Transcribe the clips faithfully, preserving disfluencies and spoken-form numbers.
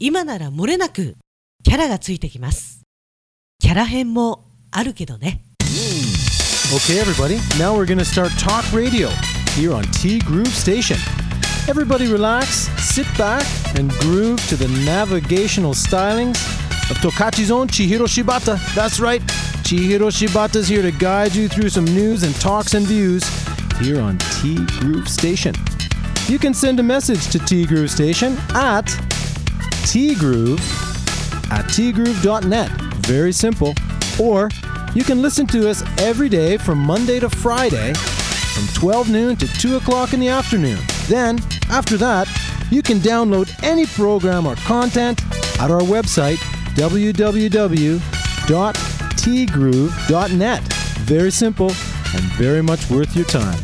今なら漏れなくキャラがついてきます。キャラ編もあるけどね。 Okay, everybody, now we're gonna start Talk Radio here on T Groove Station. Everybody relax, sit back, and groove to the navigational stylings of Tokachi's own Chihiro Shibata. That's right, Chihiro Shibata's here to guide you through some news and talks and views here on T Groove Station. You can send a message to T Groove Station at tgroove at tgroove dot net. Very simple. Or you can listen to us every day from Monday to Friday from twelve noon to two o'clock in the afternoon. Then, after that, you can download any program or content at our website, w w w dot t groove dot net. Very simple and very much worth your time.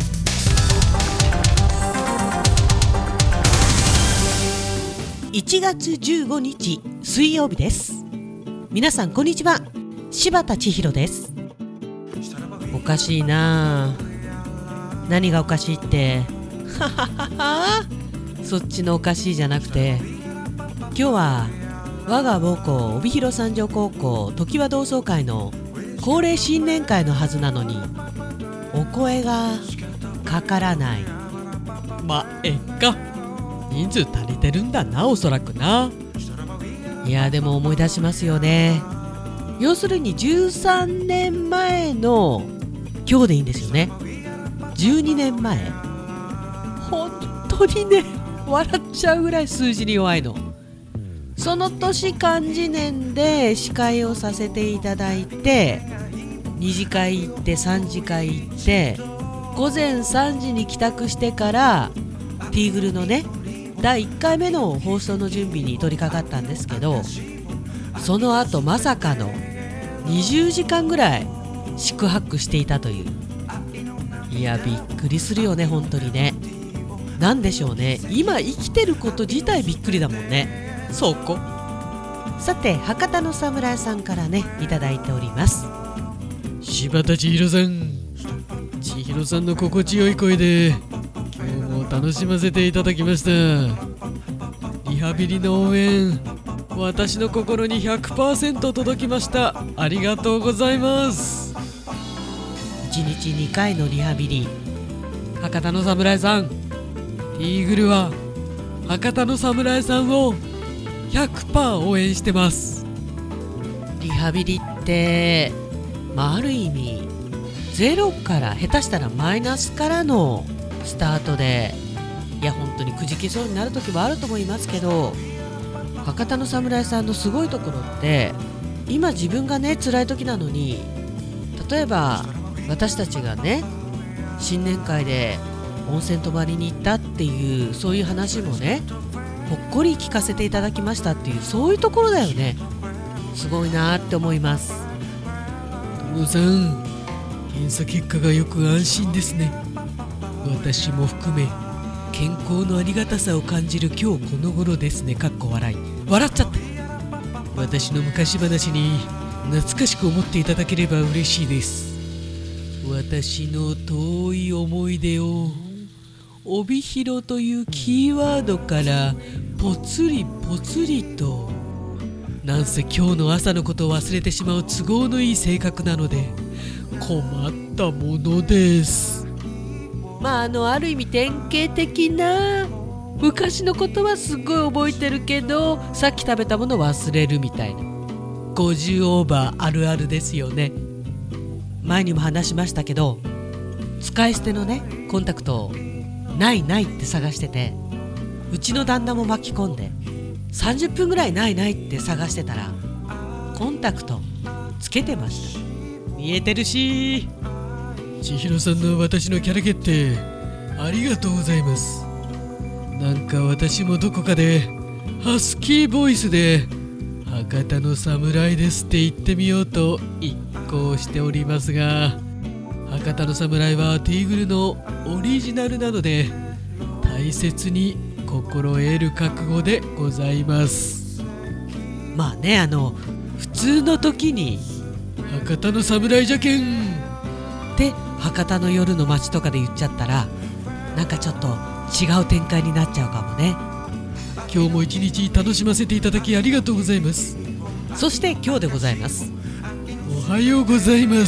いちがつじゅうごにち水曜日です。皆さんこんにちは。柴田千尋です。おかしいなあ。何がおかしいってははははそっちのおかしいじゃなくて、今日は我が母校帯広三条高校常盤同窓会の恒例新年会のはずなのにお声がかからない。まあえっか、人数足りてるんだな、おそらくな。いやでも思い出しますよね。要するにじゅうさんねんまえの今日でいいんですよね。じゅうにねんまえ、本当にね笑っちゃうぐらい数字に弱いの。その年漢字年で司会をさせていただいて、に次会行ってさん次会行って午前さんじに帰宅してからティーグルのねだいいっかいめの放送の準備に取り掛かったんですけど、その後まさかのにじゅうじかんぐらい宿泊していたという。いやびっくりするよね本当にね。なんでしょうね、今生きてること自体びっくりだもんね。そこさて博多の侍さんからねいただいております。 柴田千尋さん、千尋さんの心地よい声で今日も楽しませていただきました。リハビリの応援、私の心に ひゃくパーセント 届きました。ありがとうございます。 いちにちにかいのリハビリ、 博多の侍さん、ティーグルは博多の侍さんを ひゃくパーセント 応援してます。 リハビリって、まあ、ある意味ゼロから下手したらマイナスからのスタートで、いや本当にくじけそうになる時もあると思いますけど、博多の侍さんのすごいところって、今自分がね辛い時なのに、例えば私たちがね新年会で温泉泊まりに行ったっていうそういう話もねほっこり聞かせていただきましたっていう、そういうところだよね。すごいなって思います。 友さん、検査結果がよく安心ですね。私も含め健康のありがたさを感じる今日この頃ですね。かっこ笑い、笑っちゃった。私の昔話に懐かしく思っていただければ嬉しいです。私の遠い思い出を帯広というキーワードからぽつりぽつりと、なんせ今日の朝のことを忘れてしまう都合のいい性格なので困ったものです。 まああのある意味典型的な昔のことはすごい覚えてるけどさっき食べたもの忘れるみたいなごじゅうオーバーあるあるですよね。前にも話しましたけど、使い捨てのねコンタクトをないないって探してて、うちの旦那も巻き込んでさんじゅっぷんぐらいないないって探してたらコンタクトつけてました。見えてるし。 千尋さんの私のキャラ決定ありがとうございます。なんか私もどこかでハスキーボイスで博多の侍ですって言ってみようと一行しておりますが、博多の侍はティーグルのオリジナルなので大切に心得る覚悟でございます。 まあね、あの普通の時に博多の侍じゃけんって博多の夜の街とかで言っちゃったらなんかちょっと違う展開になっちゃうかもね。 今日も一日楽しませていただきありがとうございます。 そして今日でございます。 おはようございます。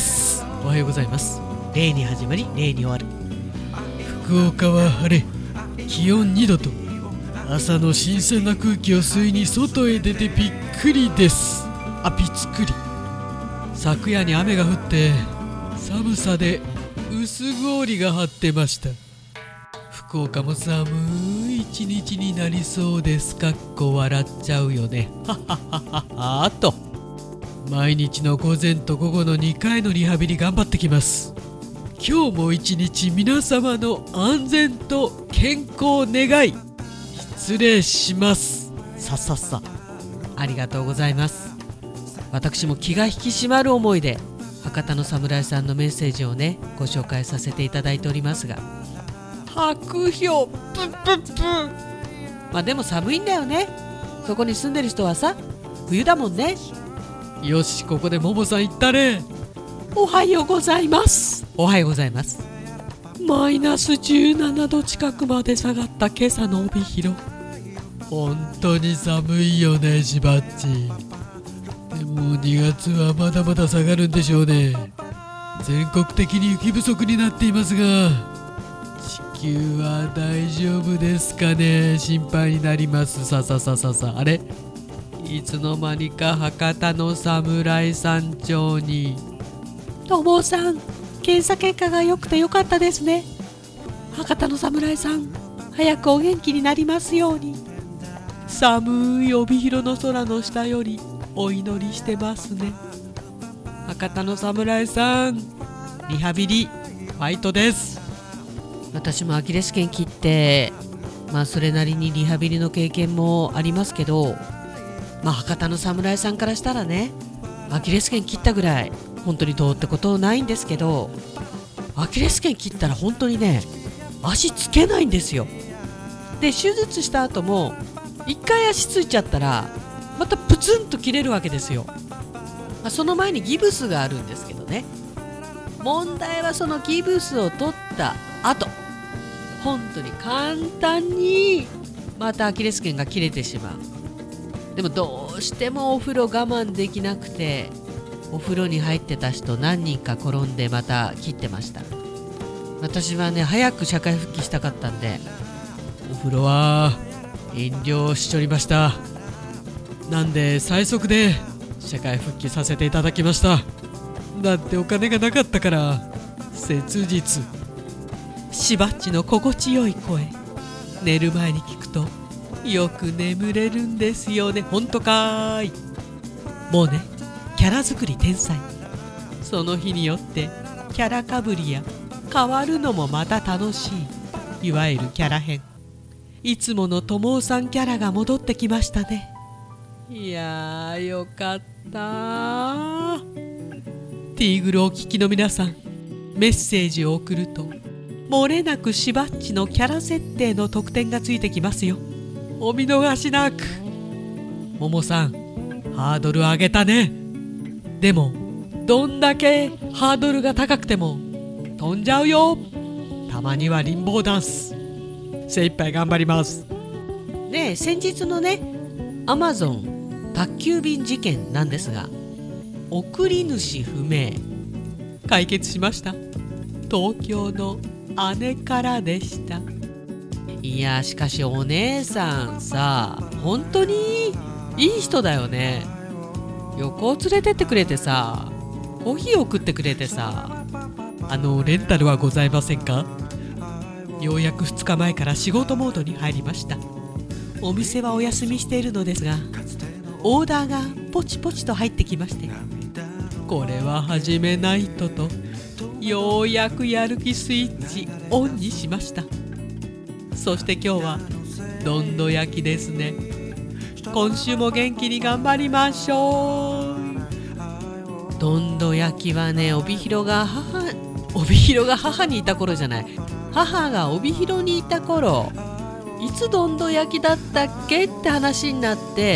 おはようございます。例に始まり例に終わる。 福岡は晴れ、気温にどと、朝の新鮮な空気を吸いに外へ出てびっくりです。あ、びっくり。昨夜に雨が降って寒さで薄氷が張ってました。福岡も寒い一日になりそうです。かっこ笑っちゃうよね。はははははと。毎日の午前と午後のにかいのリハビリ頑張ってきます。今日も一日皆様の安全と健康を願い失礼します。 さっさっさ。ありがとうございます。私も気が引き締まる思いで博多の侍さんのメッセージをねご紹介させていただいておりますが、白氷プンプンプン。まあでも寒いんだよね。そこに住んでる人はさ、冬だもんね。 よし、ここでももさん言ったね。 おはようございます。おはようございます。マイナスじゅうななど近くまで下がった今朝の帯広。 本当に寒いよね、しばっち。でもにがつはまだまだ下がるんでしょうね。全国的に雪不足になっていますが、地球は大丈夫ですかね。心配になります。さささささ。あれ、 いつの間にか博多の侍山頂に。ともさん、検査結果が良くて良かったですね。博多の侍さん、早くお元気になりますように。寒い帯広の空の下よりお祈りしてますね。博多の侍さん、リハビリファイトです。私もアキレス腱切って、まあそれなりにリハビリの経験もありますけど、まあ博多の侍さんからしたらね、アキレス腱切ったぐらい本当にどうってことないんですけど、アキレス腱切ったら本当にね、足つけないんですよ。で手術した後も一回足ついちゃったらまたプツンと切れるわけですよ。まあ、その前にギブスがあるんですけどね、問題はそのギブスを取った後、本当に簡単にまたアキレス腱が切れてしまう。でもどうしてもお風呂我慢できなくて、お風呂に入ってた人何人か転んでまた切ってました。私はね、早く社会復帰したかったんで、 お風呂は遠慮しちょりました。なんで最速で社会復帰させていただきました。だってお金がなかったから切実。 しばっちの心地よい声、寝る前に聞くとよく眠れるんですよね。ほんとかーい。もうね、キャラ作り天才。その日によってキャラかぶりや変わるのもまた楽しい、いわゆるキャラ編。いつものともさんキャラが戻ってきましたね。いやーよかったー。ティーグルをお聞きの皆さん、メッセージを送ると漏れなくしばっちのキャラ設定の特典がついてきますよ。お見逃しなく。ももさん、ハードル上げたね。でもどんだけハードルが高くても飛んじゃうよ。たまにはリンボーダンス。精一杯頑張ります。で、先日のね、アマゾン宅急便事件なんですが、送り主不明、解決しました。東京の姉からでした。いや、しかしお姉さんさ、本当にいい人だよね。旅行連れてってくれてさ、コーヒー送ってくれてさ、あのレンタルはございませんか？ようやくふつかまえから仕事モードに入りました。お店はお休みしているのですが、オーダーがポチポチと入ってきまして、これは始めないとと、ようやくやる気スイッチオンにしました。そして今日はどんど焼きですね。今週も元気に頑張りましょう。どんど焼きはね、帯広が母帯広が母にいた頃じゃない、母が帯広にいた頃、いつどんど焼きだったっけって話になって、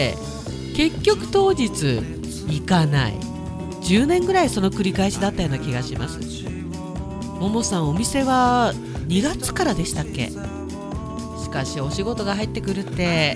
結局当日行かない。じゅうねんぐらいその繰り返しだったような気がします。ももさん、お店はにがつからでしたっけ？しかしお仕事が入ってくるって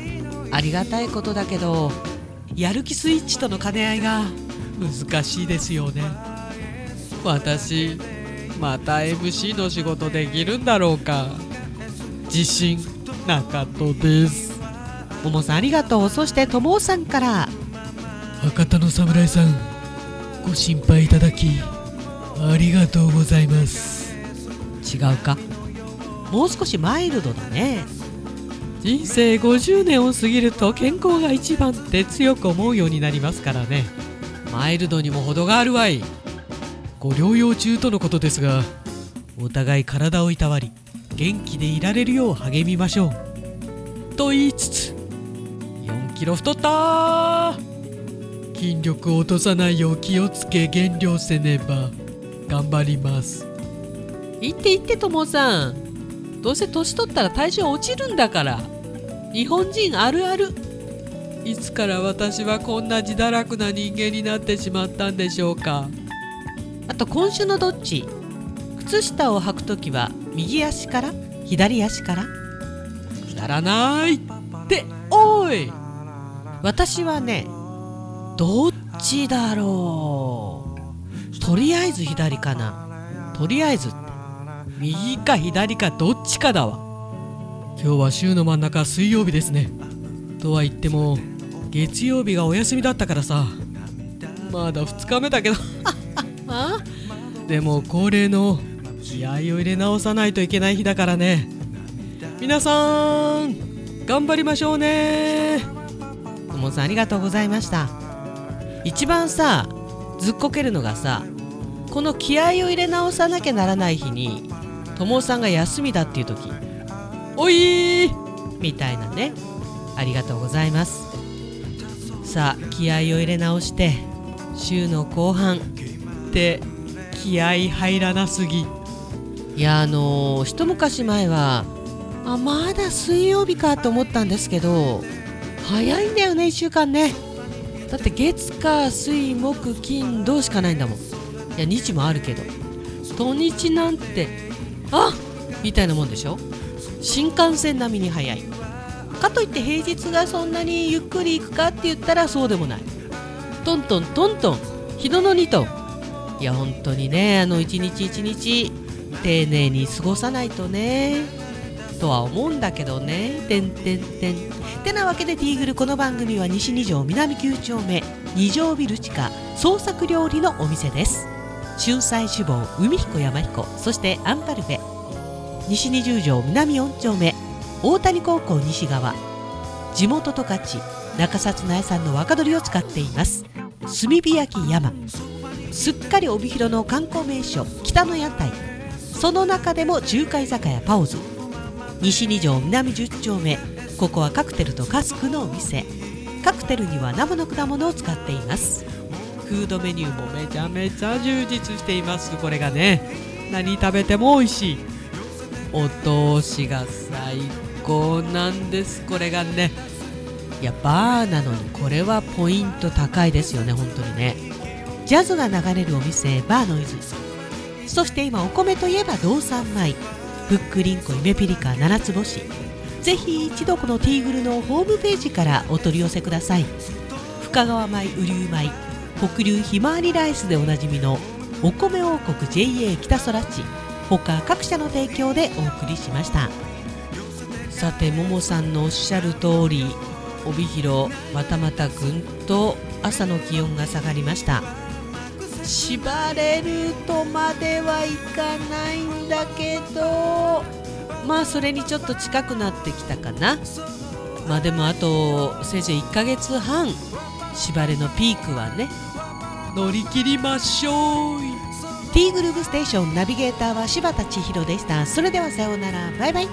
ありがたいことだけど、やる気スイッチとの兼ね合いが難しいですよね。私また エムシー の仕事できるんだろうか。自信なかったです。ももさんありがとう。そしてともおさんから、 博多の侍さん、ご心配いただきありがとうございます。 違うか、もう少しマイルドだね。人生ごじゅうねんを過ぎると健康が一番って強く思うようになりますからね。マイルドにも程があるわい。ご療養中とのことですが、お互い体をいたわり元気でいられるよう励みましょうと言いつつ、よんキロ太ったー。 筋力を落とさないよう気をつけ減量せねば。頑張ります。 言って言ってともさん、どうせ年取ったら体重落ちるんだから。日本人あるある。 いつから私はこんな自堕落な人間になってしまったんでしょうか。 あと今週のどっち、靴下を履くときは右足から左足から。 くだらないっておい。 私はね、どっちだろう。とりあえず左かな。とりあえずって右か左かどっちかだわ。 今日は週の真ん中水曜日ですね。とは言っても月曜日がお休みだったからさ。まだふつかめだけどあでも恒例の気合を入れ直さないといけない日だからね。皆さん頑張りましょうね。 ともさんありがとうございました。一番さずっこけるのがさ、この気合を入れ直さなきゃならない日にともさんが休みだっていう時、 おいーみたいなね。ありがとうございます。さあ気合を入れ直して週の後半って気合入らなすぎ。 いやあのー、一昔前はあまだ水曜日かと思ったんですけど、早いんだよねいっしゅうかんね。だって月火水木金土しかないんだもん。いや日もあるけど土日なんてあみたいなもんでしょ。新幹線並みに早い。かといって平日がそんなにゆっくり行くかって言ったらそうでもない。トントントントン日野のにトン。いや本当にね、あの一日一日丁寧に過ごさないとねとは思うんだけどね。てんてんてんてなわけでティーグル、この番組は西に条南きゅう丁目に条ビル地下創作料理のお店です。春菜志望海彦山彦、そしてアンパルフェ。西にじゅう条南よん丁目大谷高校西側、地元十勝中札苗産の若鶏を使っています炭火焼き山。すっかり帯広の観光名所北の屋台、その中でも中華居酒屋パオズ。西に条南じゅう丁目、ここはカクテルとカスクのお店。カクテルには生の果物を使っています。フードメニューもめちゃめちゃ充実しています。これがね、何食べても美味しい。お通しが最高なんです。これがね、いやバーなのにこれはポイント高いですよね。本当にね、ジャズが流れるお店バーノイズ。そして今お米といえば道産米、ふっくりんこ夢ピリカ七つ星。ぜひ一度このティーグルのホームページからお取り寄せください。深川米、雨竜米、北流ひまわりライスでおなじみのお米王国 ジェイエー 北空地、他各社の提供でお送りしました。さてももさんのおっしゃる通り、帯広またまたぐんと朝の気温が下がりました。縛れるとまではいかないんだけど、まあそれにちょっと近くなってきたかな。まあでもあとせいぜいいっかげつはん、縛れのピークはね乗り切りましょう。 ティーグルーブステーションナビゲーターは柴田千尋でした。それではさようなら、バイバイ。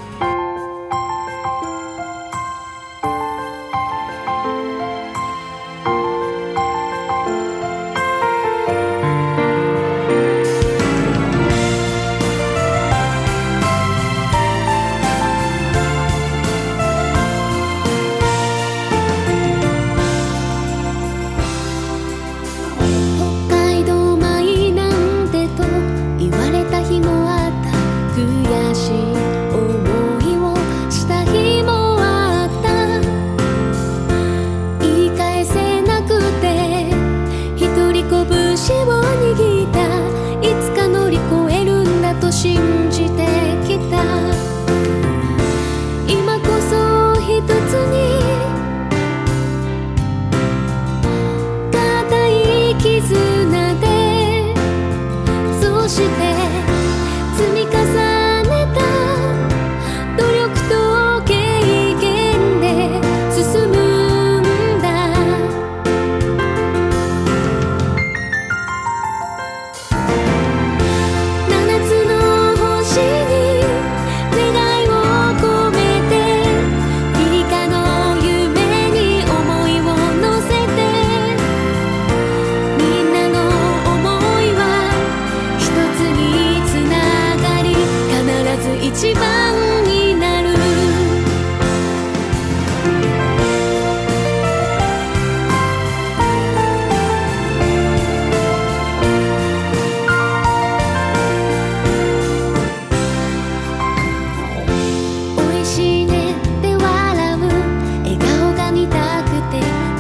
言われた日もあった悔しい思い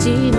しの